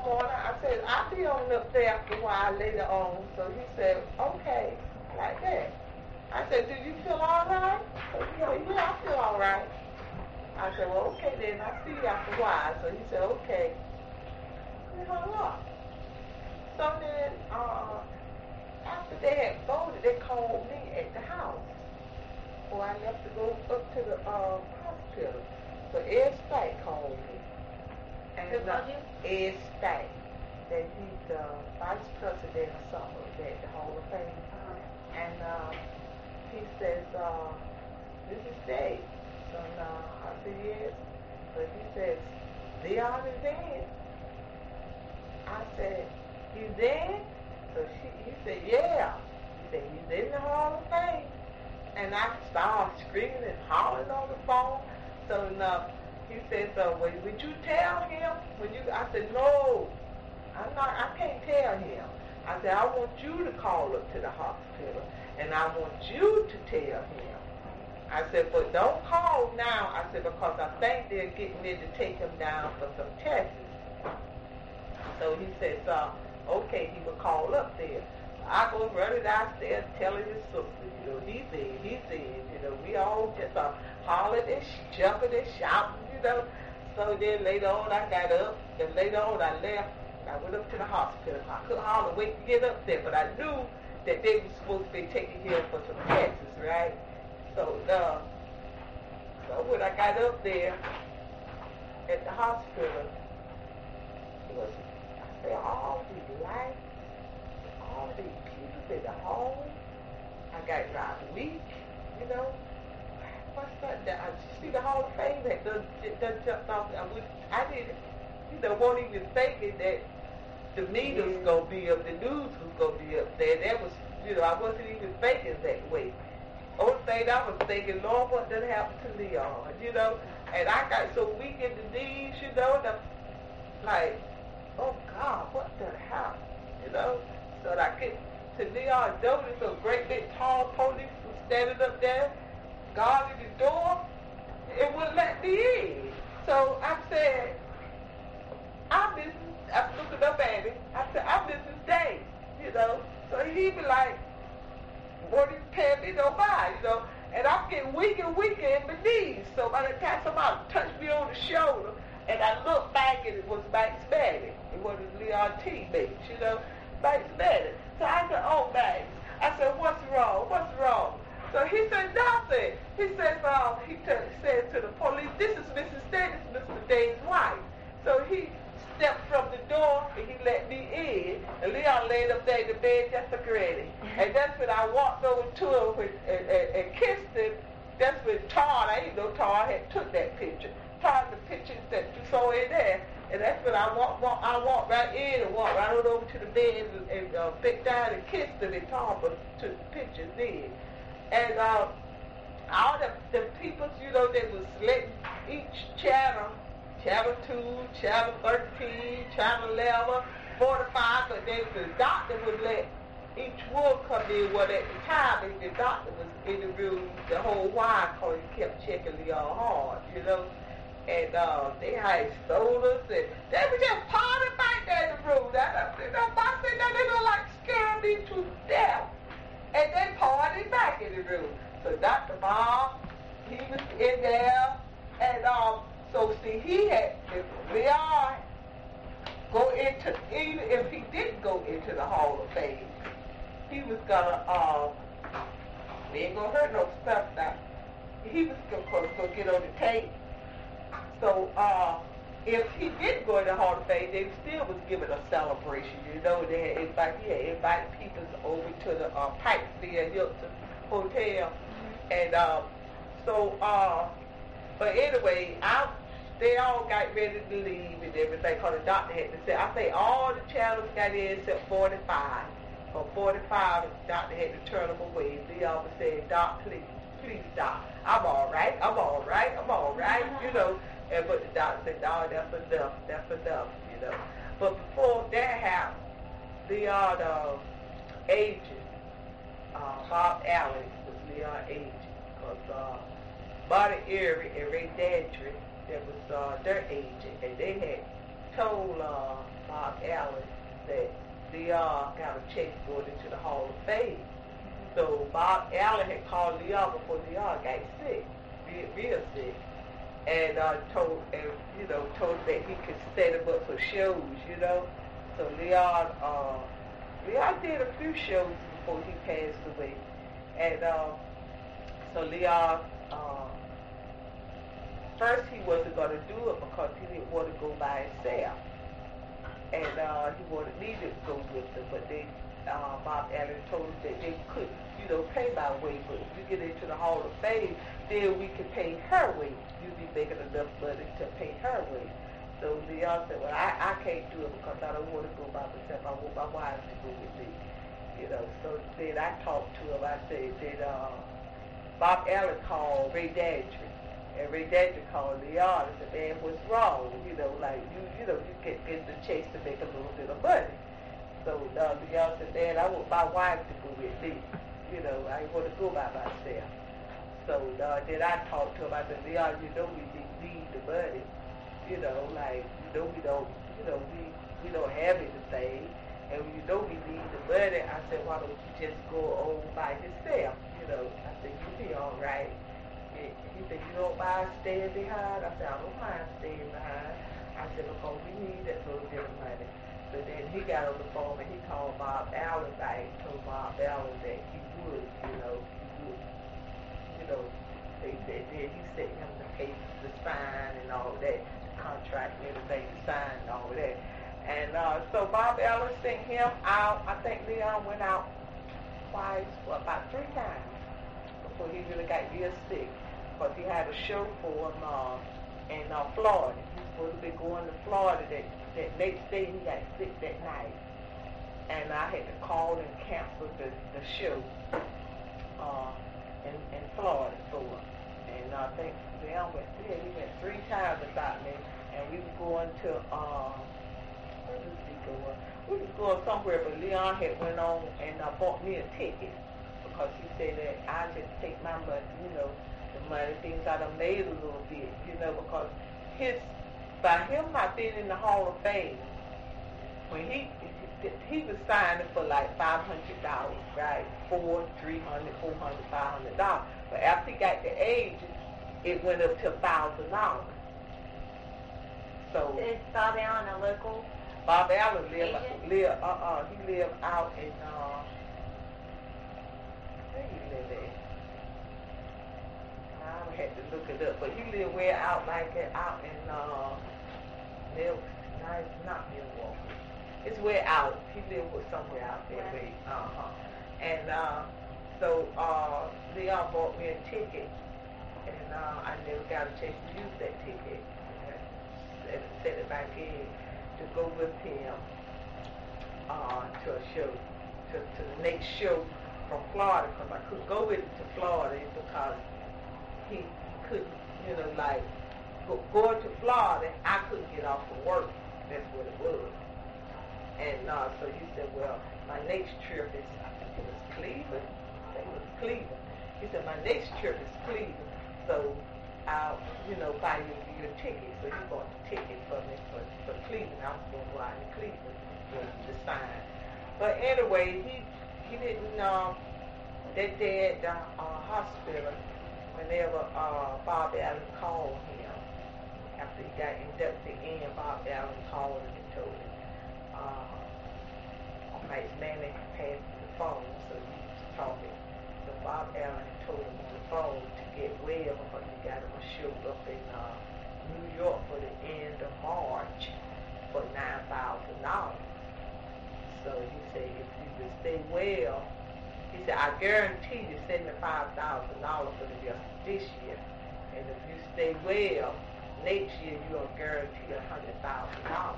corner. I said, I'll be on up there after a while later on. So he said, okay, like that. I said, do you feel all right? So he said, yeah, I feel all right. I said, well, okay then, I'll see you after a while. So he said, okay. We hung up. So then, after they had voted, they called me at the house. Well, I left to go up to the hospital. So Ed Stack called me. And Ed Stack, that he's the vice president or something at the Hall of Fame. And he says, this is Dave. So I said, yes. But he says, Leon is in. I said, he's in? So he said, yeah. He said, he's in the Hall of Fame. And I started screaming and hollering on the phone. So he said, so would you tell him? I said, no, I can't tell him. I said, I want you to call up to the hospital, and I want you to tell him. I said, but don't call now. I said, because I think they're getting ready to take him down for some tests. So he says, okay, he will call up there. I go running downstairs telling his sister, he's in, we all just hollering and jumping and shouting, So then later on I got up, and later on I left. I went up to the hospital. I couldn't hardly wait to get up there, but I knew that they were supposed to be taking him for some tests, right? So when I got up there at the hospital, it was, I said, all these lights, all these people in the hall. I got around weak, What's that? You see the Hall of Fame that done jumped off. I didn't, wasn't even thinking that the media was going to be up, the news was going to be up there. That was, I wasn't even thinking that way. Only thing I was thinking, Lord, what done happened to Leon, And I got so weak in the knees, and I'm like, oh God, what done happened, So I get to Leon Doty, so great big tall police was standing up there, guarding the door, it wouldn't let me in. So I said, I'm looking up at him. I said, I'm Mrs. Day, So he be like, what is paying me no mind, And I'm getting weaker and weaker in my knees. So by the time somebody touched me on the shoulder, and I looked back and it was Mike Spanning. It wasn't Leon teammates, Mike Spanning. So I said, oh, Max. I said, what's wrong? So he said, nothing. He said, he said to the police, this is Mrs. Day, this is Mr. Day's wife. So he stepped from the door and he let me in. And Leon laid up there in the bed just like ready. And that's when I walked over to him and kissed him. That's when Todd, I didn't know Todd had took that picture. Todd, the pictures that you saw in there. And that's when I walked right in and walked right on over to the bed and bent down and kissed him, and Todd took the pictures in. And all the people, they was letting each channel 2, channel 13, channel 11, 45, but then the doctor would let each one come in. Well, at the time, the doctor was in the room the whole while because he kept checking Leon hard, And they had sodas, and they were just partying back there in the room. I said, they look like scaring me to death. And they partied back in the room. So Dr. Bob, he was in there, and so see, if Leon go into, even if he didn't go into the Hall of Fame, he was gonna, we ain't gonna hurt no stuff now. He was gonna get on the tape. So, if he didn't go in the Hall of Fame, they still was giving a celebration, They had invited people over to the Pikesville Hilton Hotel. And but anyway, they all got ready to leave and everything because the doctor had to say, I think all the channels got in except 45. For 45, the doctor had to turn them away. They always said, Doc, please, Doc. I'm all right. And but the doctor said, no, that's enough, But before that happened, the agent, Bob Allen was Leon agent, because Marty Erie and Ray Dandry, that was their agent, and they had told Bob Allen that Leon got a check going into the Hall of Fame. So Bob Allen had called Leon before Leon got sick, real sick, and told him that he could set him up for shows, So Leon did a few shows before he passed away, and so Leon first he wasn't going to do it because he didn't want to go by himself, and he wanted me to go with him, but Bob Allen told him that they couldn't, pay my way, but if you get into the Hall of Fame, then we can pay her way. You'll be making enough money to pay her way. So Leon said, well, I can't do it because I don't want to go by myself. I want my wife to go with me. So then I talked to him. I said that Bob Allen called Ray Dadry. And Ray Dadry called Leon and said, man, what's wrong? You get the chase to make a little bit of money. So Leon said, man, I want my wife to go with me. I want to go by myself. So then I talked to him. I said, Leon, we need the money. We don't have anything. And we need the money. I said, why don't you just go on by yourself? I said, you'll be all right. He said, you don't mind staying behind? I said, I don't mind staying behind. I said, because we need that little bit of money. So then he got on the phone and he called Bob Allen back and told Bob Allen that he would, they said then he sent him the papers to sign and all that, the contract and everything to sign and all that. And so Bob Allen sent him out. I think Leon went out about 3 times before he really got real sick. Because he had a show for him in Florida. He was supposed to be going to Florida that next day. He got sick that night. And I had to call and cancel the show in Florida for him. And I think Leon went 3 times without me. And we were going to, where was he going? We was going somewhere, but Leon had went on and bought me a ticket. Because he said that I just take my money, the money, things I done made a little bit, because by him not being in the Hall of Fame, when he was signing for like $500, right? $400, $300, $400, $500. But after he got the age, it went up to $1,000. So is Bob Allen a local? Bob Allen he lived out in where he lived at? I had to look it up, but he lived way out like that, out in not Milwaukee. It's way out. He lived somewhere out there. Way. And so Leon bought me a ticket, and I never got a chance to use that ticket. And sent it back in to go with him to a show, to the next show from Florida, because I couldn't go with him to Florida because he couldn't, going to Florida, I couldn't get off from work. That's what it was. And so he said, well, my next trip is, I think it was Cleveland. He said, my next trip is Cleveland, so I'll, buy you your ticket. So he bought the ticket for me for Cleveland. I was going to go out in Cleveland to sign. But anyway, he didn't, that day at the hospital, whenever Bob Allen called him, after he got inducted in, Bob Allen called him and told him, Mike Manning passed the phone, so he was talking. So Bob Allen told him on the phone to get well because he got him a show up in New York for the end of March for $9,000. So he said, if you would stay well, he said, I guarantee you $75,000 for the rest of this year. And if you stay well, next year you're guaranteed $100,000.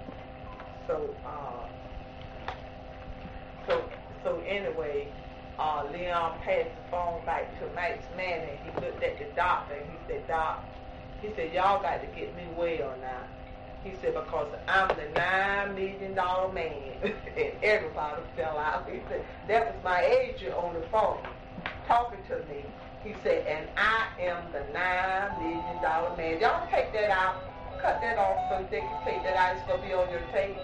So anyway, Leon passed the phone back to Max Manning. He looked at the doctor and he said, Doc, he said, y'all got to get me well now. He said, because I'm the $9 million man. And everybody fell out. He said, that was my agent on the phone talking to me. He said, and I am the $9 million man. Y'all take that out, cut that off so they can take that out? It's gonna be on your table.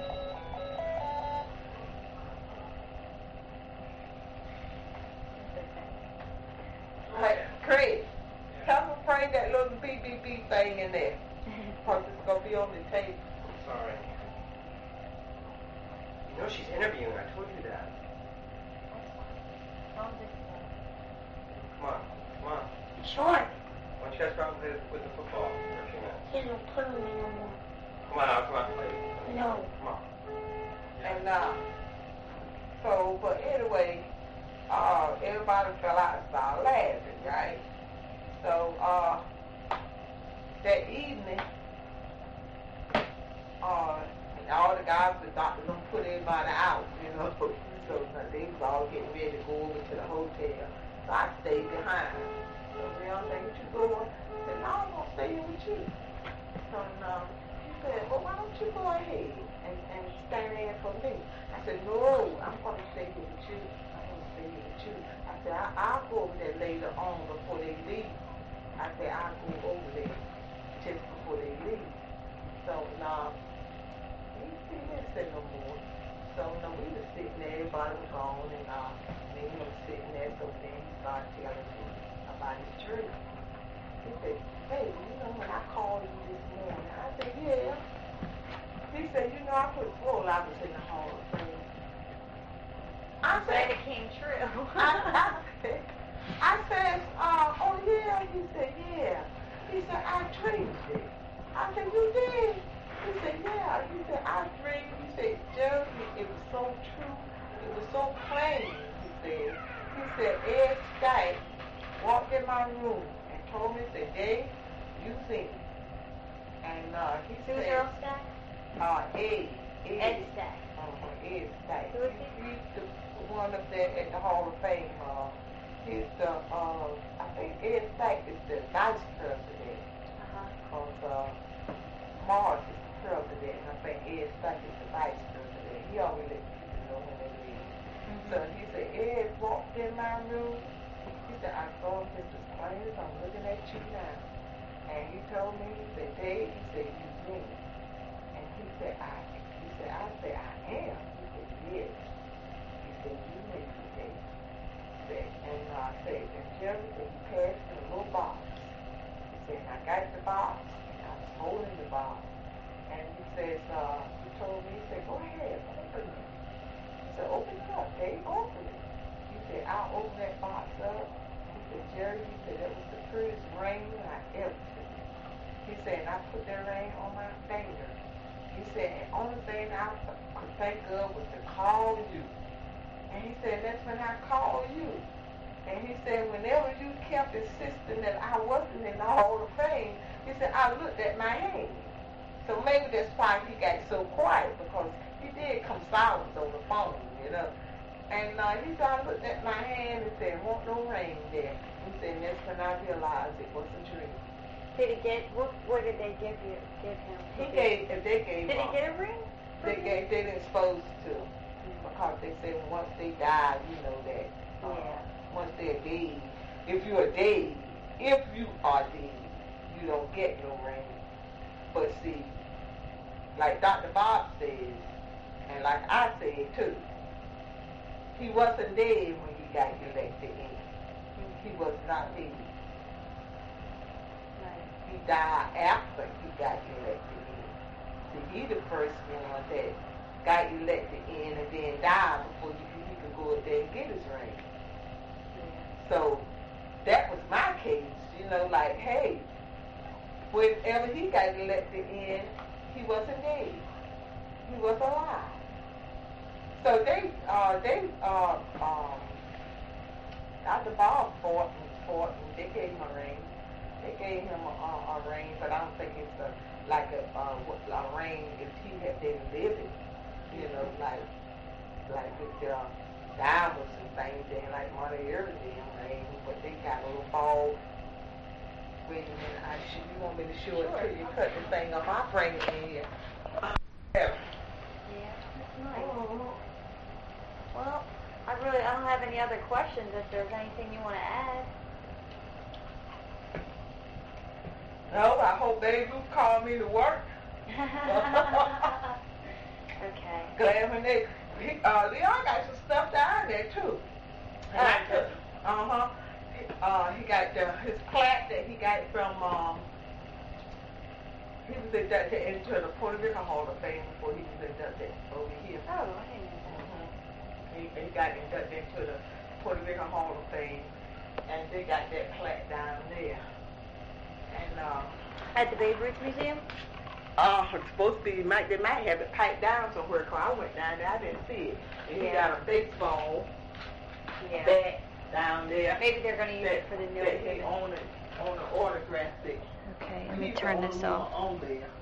Hey, Craig, tell them to bring that little BBB thing in there. Because it's gonna be on the table. Sorry. You know she's interviewing. I told you that. Come on. Come on. Sure. Why don't you guys go out and play with the football for a few minutes? He don't put him in no more. Come on, I'll come out and play. No. Come on. And so, but anyway, everybody fell out and started laughing, right? So, that evening, all the guys, the doctor, them put everybody out, you know. So they was all getting ready to go over to the hotel. So I stayed behind. So Leon said, "What you going?" I said, "No, I'm gonna stay here with you." So he said, "Well, why don't you go ahead and stand there for me?" I said, "No, I'm gonna stay here with you. I'm gonna stay here with you." I said, I'll go over there later on before they leave. I said, I'll go over there just before they leave. So he didn't say no more. So we was sitting there, everybody was gone, and he was sitting there. So then he started telling me about his dream. He said, "Hey, you know when I called you this morning?" I said, "Yeah." He said, "You know, I put I was in the Hall of Fame." I'm glad it came true. I said, "Oh yeah." He said, "Yeah." He said, "I dreamed it." I said, "You did?" He said, "Yeah." He said, "I dreamed." He said, "Jeremy, it was so true. It was so plain." He said, "Ed Stipe walked in my room and told me, said, Dave, you sing." And he Who's said, Earl Stack? Ed Stack. Ed Stipe. Who is he? He's the one up there at the Hall of Fame. He's the, I think Ed Stipe is the vice president. Because Mark is the president, and I think Ed Stipe is the vice president. He always let people know when they leave. So he said, "Ed walked in my room." He said, "I saw him just as plain as I'm looking at you now." And he told me, he said, "Dave," he said, "you dream." And he said, I said, "I am." He said, "Yes." He said, "You made me, Dave." He said, and I said, and Jerry said, he passed me a little box. He said, and I got the box, and I was holding the box. And he says, he told me, he said, "Go ahead, open it." He said, "Open it up, Dave, open it." He said, "I opened that box up." He said, "Jerry," he said, "that was the prettiest ring I ever took." He said, "And I put that ring on my finger." He said, "And only thing I could think of was to call you." And he said, "That's when I called you." And he said, "Whenever you kept insisting that I wasn't in the Hall of Fame," he said, "I looked at my hand." So maybe that's why he got so quiet, because he did come silent on the phone, you know. And he said, "I looked at my hand and said, won't no ring there." He said, and that's when I realized it was a dream. Did he get, what did they give him? They gave Did he get a ring? They didn't supposed to, because they said once they die, you know that. Once they're dead, if you are dead, you don't get no ring. But see, like Dr. Bob says, and like I said too, he wasn't dead when he got elected in. He was not dead. He died after he got elected in. See, he the first one that got elected in and then died before he could go up there and get his ring. So that was my case, you know, like, hey, whenever he got elected in, he wasn't dead. He was alive. So Dr. Bob fought and they gave him a ring. They gave him a ring, but I don't think it's a ring if he had been living, you know, like with diamonds and things, and like Monte Irving ring, but they got a little ball. Wait a minute, you want me to show it to you? Cut the thing off. I'll bring it in here. Yeah, that's nice. Well, I don't have any other questions. If there's anything you want to add. No, I hope Babe Ruth called me to work. Okay. Glad when Leon got some stuff down there too. And I took, he got his plaque that he got from, he was inducted into the Puerto Rico Hall of Fame before he was inducted over here. Oh, I didn't know that. He got inducted into the Puerto Rico Hall of Fame, and they got that plaque down there. And, At the Babe Ruth Museum? it's supposed to be, they might have it piped down somewhere, because I went down there, I didn't see it. And he Yeah. got a baseball Yeah. bat down there. Maybe they're going to use it for the new that he exhibit. on an autograph thing. Okay, let He's me the turn only this one off. on there.